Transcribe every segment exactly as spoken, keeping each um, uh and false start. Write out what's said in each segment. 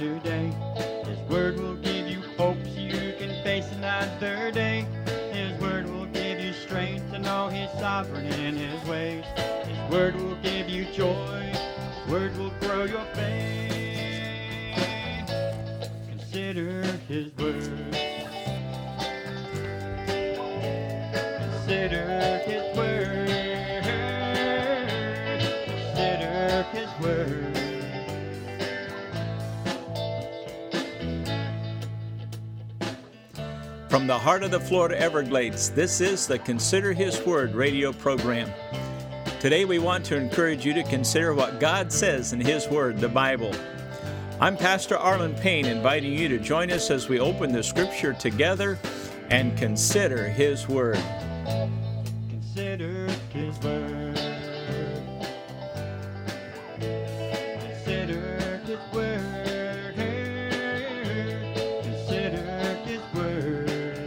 today. His word will give you hope so you can face another day. His word will give you strength to know He's sovereign in His ways. His word will give you joy. His word will grow your faith. Consider His word. Consider His word. Consider His word. From the heart of the Florida Everglades, this is the Consider His Word radio program. Today we want to encourage you to consider what God says in His Word, the Bible. I'm Pastor Arlen Payne, inviting you to join us as we open the Scripture together and consider His Word. Consider His word. Consider His word. Consider His word.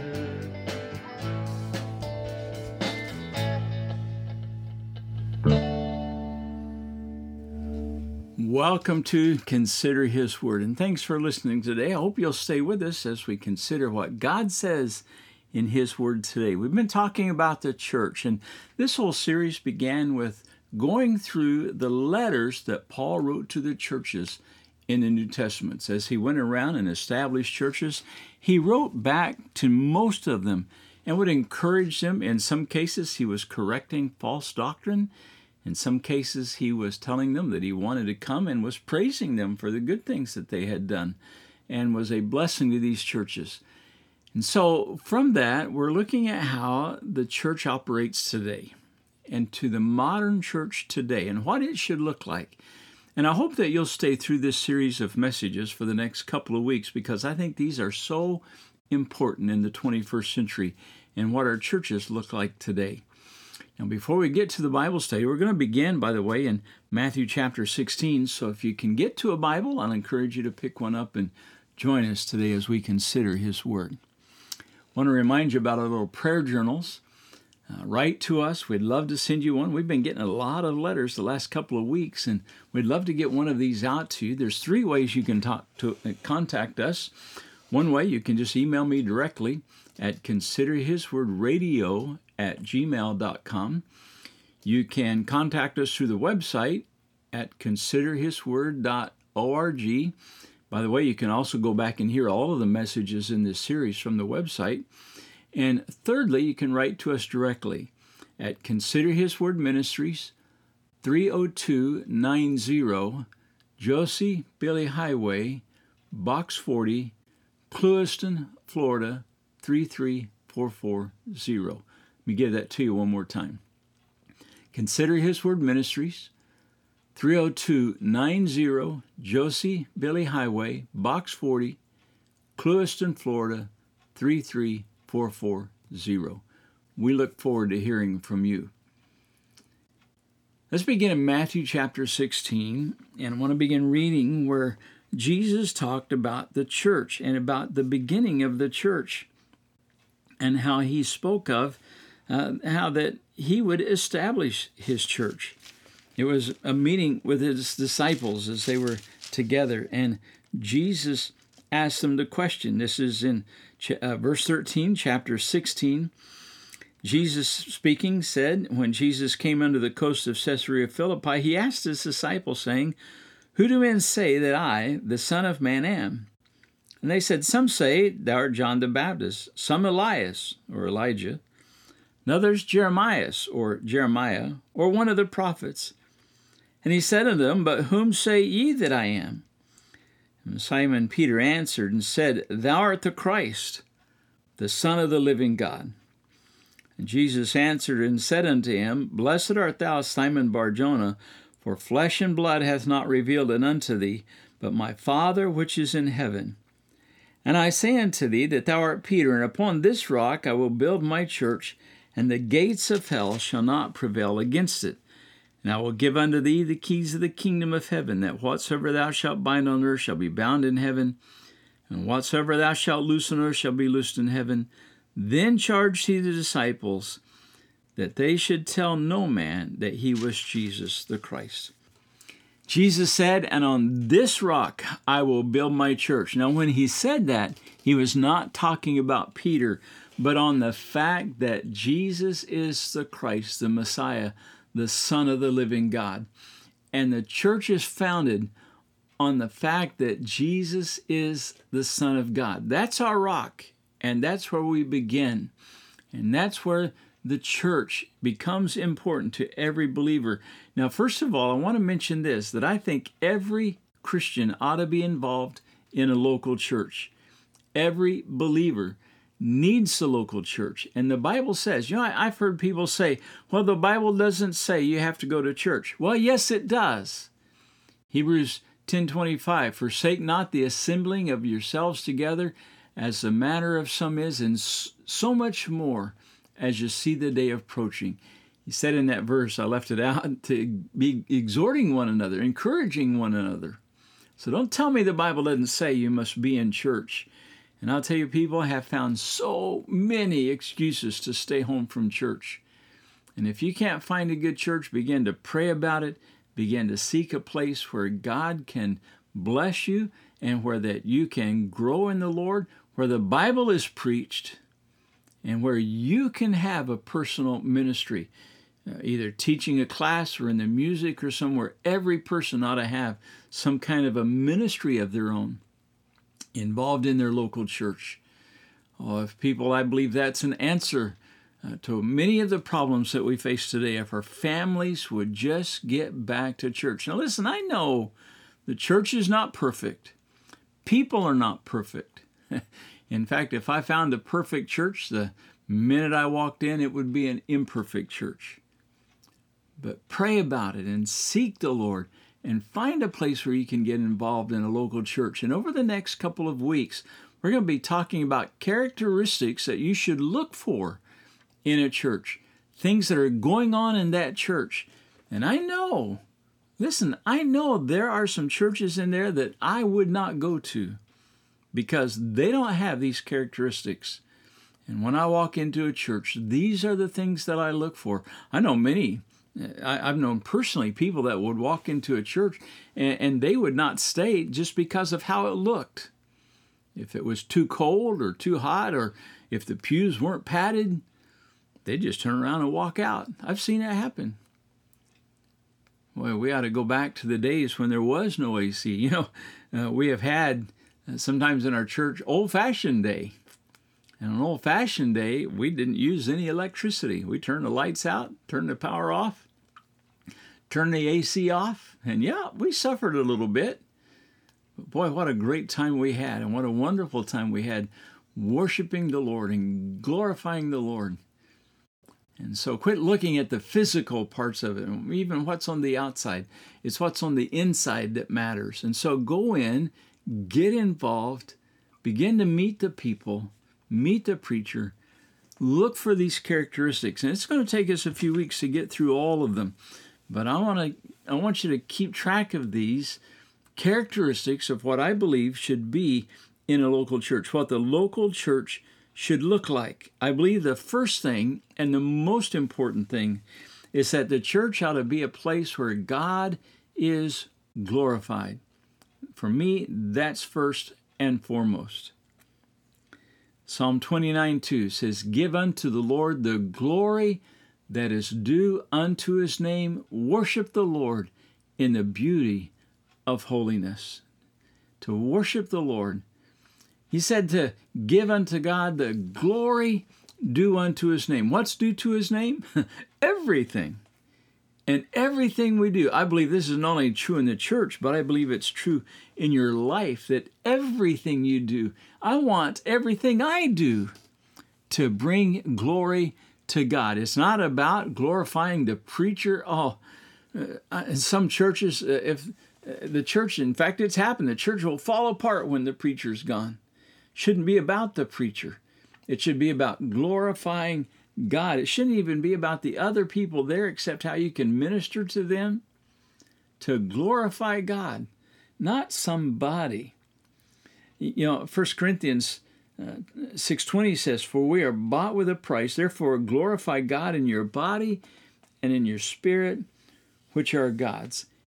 Welcome to Consider His Word, and thanks for listening today. I hope you'll stay with us as we consider what God says in His Word today. We've been talking about the church, and this whole series began with going through the letters that Paul wrote to the churches in the New Testament. As he went around and established churches, he wrote back to most of them and would encourage them. In some cases, he was correcting false doctrine. In some cases, he was telling them that he wanted to come and was praising them for the good things that they had done and was a blessing to these churches. And so from that, we're looking at how the church operates today and to the modern church today and what it should look like. And I hope that you'll stay through this series of messages for the next couple of weeks, because I think these are so important in the twenty-first century and what our churches look like today. Now, before we get to the Bible study, we're going to begin, by the way, in Matthew chapter sixteen. So if you can get to a Bible, I'll encourage you to pick one up and join us today as we consider His Word. I want to remind you about our little prayer journals. Uh, write to us. We'd love to send you one. We've been getting a lot of letters the last couple of weeks, and we'd love to get one of these out to you. There's three ways you can talk to uh, contact us. One way, you can just email me directly at considerhiswordradio at gmail dot com. You can contact us through the website at consider his word dot org. By the way, you can also go back and hear all of the messages in this series from the website. And thirdly, you can write to us directly at Consider His Word Ministries, three oh two ninety Josie Billy Highway, Box forty, Clewiston, Florida, three three four four zero. Let me give that to you one more time. Consider His Word Ministries, three oh two ninety Josie Billy Highway, Box forty, Clewiston, Florida, three three four four zero. We look forward to hearing from you. Let's begin in Matthew chapter sixteen, and I want to begin reading where Jesus talked about the church and about the beginning of the church and how He spoke of uh, how that He would establish His church. It was a meeting with His disciples as they were together, and Jesus asked them the question. This is in uh, verse thirteen, chapter sixteen. Jesus speaking said, when Jesus came unto the coast of Caesarea Philippi, He asked His disciples, saying, Who do men say that I, the Son of Man, am? And they said, Some say thou art John the Baptist, some Elias, or Elijah, and others Jeremiah, or Jeremiah, or one of the prophets. And He said unto them, But whom say ye that I am? And Simon Peter answered and said, Thou art the Christ, the Son of the living God. And Jesus answered and said unto him, Blessed art thou, Simon Bar-Jonah, for flesh and blood hath not revealed it unto thee, but my Father which is in heaven. And I say unto thee that thou art Peter, and upon this rock I will build my church, and the gates of hell shall not prevail against it. And I will give unto thee the keys of the kingdom of heaven, that whatsoever thou shalt bind on earth shall be bound in heaven, and whatsoever thou shalt loose on earth shall be loosed in heaven. Then charged he the disciples that they should tell no man that he was Jesus the Christ. Jesus said, "And on this rock I will build my church." Now, when he said that, he was not talking about Peter, but on the fact that Jesus is the Christ, the Messiah, the Son of the living God. And the church is founded on the fact that Jesus is the Son of God. That's our rock, and that's where we begin. And that's where the church becomes important to every believer. Now, first of all, I want to mention this, that I think every Christian ought to be involved in a local church. Every believer needs the local church. And the Bible says, you know, I, I've heard people say, well, the Bible doesn't say you have to go to church. Well, yes, it does. Hebrews ten twenty-five, forsake not the assembling of yourselves together, as the manner of some is, and so much more as you see the day approaching. He said in that verse, I left it out, to be exhorting one another, encouraging one another. So don't tell me the Bible doesn't say you must be in church. And I'll tell you, people have found so many excuses to stay home from church. And if you can't find a good church, begin to pray about it. Begin to seek a place where God can bless you and where that you can grow in the Lord, where the Bible is preached, and where you can have a personal ministry, uh, either teaching a class or in the music or somewhere. Every person ought to have some kind of a ministry of their own involved in their local church. Oh, if people, I believe that's an answer uh, to many of the problems that we face today, if our families would just get back to church. Now listen, I know the church is not perfect. People are not perfect. In fact, if I found a perfect church, the minute I walked in, it would be an imperfect church. But pray about it and seek the Lord and find a place where you can get involved in a local church. And over the next couple of weeks, we're going to be talking about characteristics that you should look for in a church, things that are going on in that church. And I know, listen, I know there are some churches in there that I would not go to because they don't have these characteristics. And when I walk into a church, these are the things that I look for. I know many, I, I've known personally people that would walk into a church and, and they would not stay just because of how it looked. If it was too cold or too hot, or if the pews weren't padded, they'd just turn around and walk out. I've seen that happen. Well, we ought to go back to the days when there was no A C. You know, uh, we have had uh, sometimes in our church old-fashioned day. And on old-fashioned day, we didn't use any electricity. We turned the lights out, turned the power off, turned the A C off, and yeah, we suffered a little bit. But boy, what a great time we had, and what a wonderful time we had worshiping the Lord and glorifying the Lord. And so quit looking at the physical parts of it, even what's on the outside. It's what's on the inside that matters. And so go in, get involved, begin to meet the people, meet the preacher, look for these characteristics. And it's going to take us a few weeks to get through all of them. But I want to I want you to keep track of these characteristics of what I believe should be in a local church, what the local church should look like. I believe the first thing and the most important thing is that the church ought to be a place where God is glorified. For me, that's first and foremost. Psalm twenty-nine two says, give unto the Lord the glory that is due unto his name. Worship the Lord in the beauty of holiness. To worship the Lord. He said to give unto God the glory due unto his name. What's due to his name? Everything. And everything we do. I believe this is not only true in the church, but I believe it's true in your life, that everything you do, I want everything I do to bring glory to God. It's not about glorifying the preacher. Oh, uh, in some churches, uh, if uh, the church, in fact, it's happened, the church will fall apart when the preacher's gone. Shouldn't be about the preacher. It should be about glorifying God. It shouldn't even be about the other people there, except how you can minister to them to glorify God, not somebody. You know, First Corinthians uh, six twenty says, for we are bought with a price, therefore glorify God in your body and in your spirit, which are God's.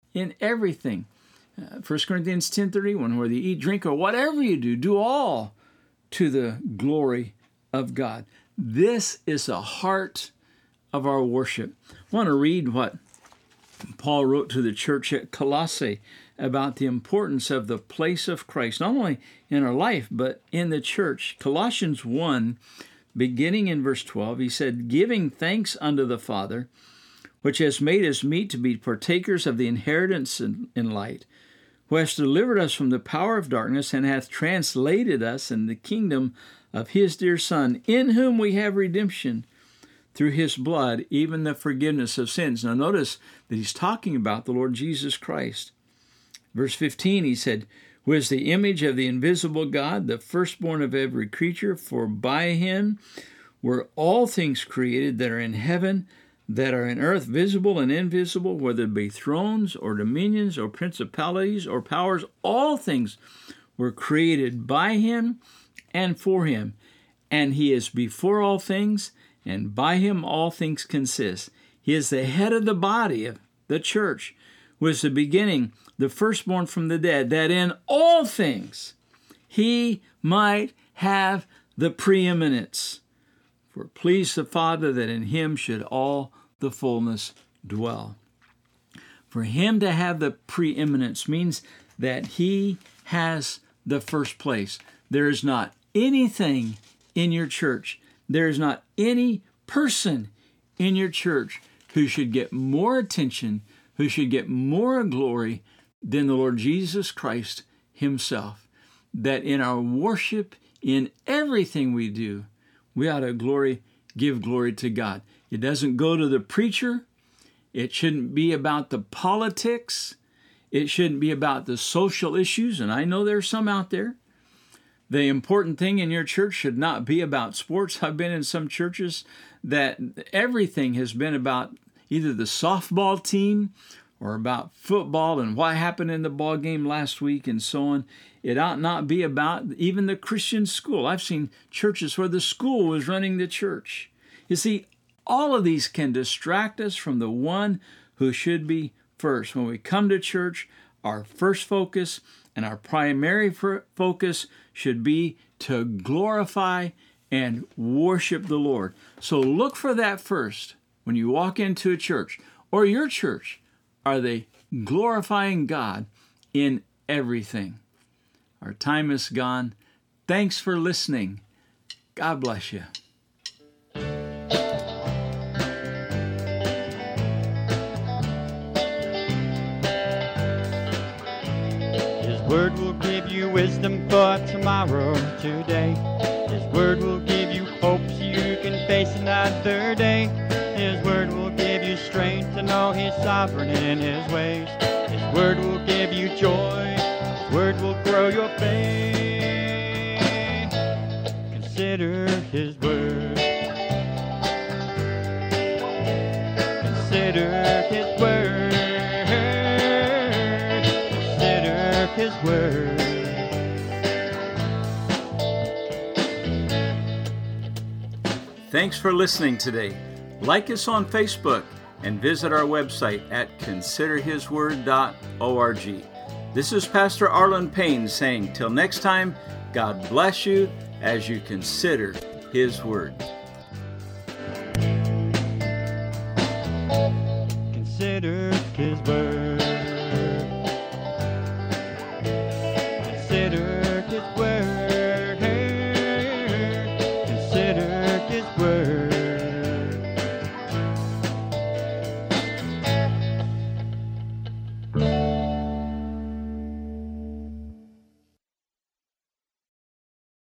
in everything. Uh, First Corinthians ten thirty-one, whether you eat, drink, or whatever you do, do all to the glory of God. This is the heart of our worship. I want to read what Paul wrote to the church at Colossae about the importance of the place of Christ, not only in our life, but in the church. Colossians one, beginning in verse twelve, he said, giving thanks unto the Father, which has made us meet to be partakers of the inheritance in, in light, who has delivered us from the power of darkness, and hath translated us in the kingdom of his dear Son, in whom we have redemption through his blood, even the forgiveness of sins. Now notice that he's talking about the Lord Jesus Christ. Verse fifteen, he said, who is the image of the invisible God, the firstborn of every creature, for by him were all things created that are in heaven, that are in earth, visible and invisible, whether it be thrones or dominions or principalities or powers, all things were created by him and for him. And he is before all things, and by him all things consist. He is the head of the body of the church, who is the beginning, the firstborn from the dead, that in all things he might have the preeminence. For it pleased the Father that in him should all the fullness dwell. For him to have the preeminence means that he has the first place. There is not anything in your church, there is not any person in your church who should get more attention, who should get more glory than the Lord Jesus Christ himself. That in our worship, in everything we do, we ought to glory, give glory to God. It doesn't go to the preacher. It shouldn't be about the politics. It shouldn't be about the social issues, and I know there's some out there. The important thing in your church should not be about sports. I've been in some churches that everything has been about either the softball team or about football and what happened in the ball game last week and so on. It ought not be about even the Christian school. I've seen churches where the school was running the church. You see, all of these can distract us from the one who should be first. When we come to church, our first focus and our primary focus should be to glorify and worship the Lord. So look for that first when you walk into a church or your church. Are they glorifying God in everything? Our time is gone. Thanks for listening. God bless you. His word will give you wisdom for tomorrow, today. His word will give you hope so you can face another day. His word will give you strength to know He's sovereign in His ways. His word will give you joy. His word will grow your faith. Consider His word. Consider His word. Consider His word. Thanks for listening today. Like us on Facebook and visit our website at consider his word dot org. This is Pastor Arlen Payne saying, till next time, God bless you as you consider His word. Consider His word.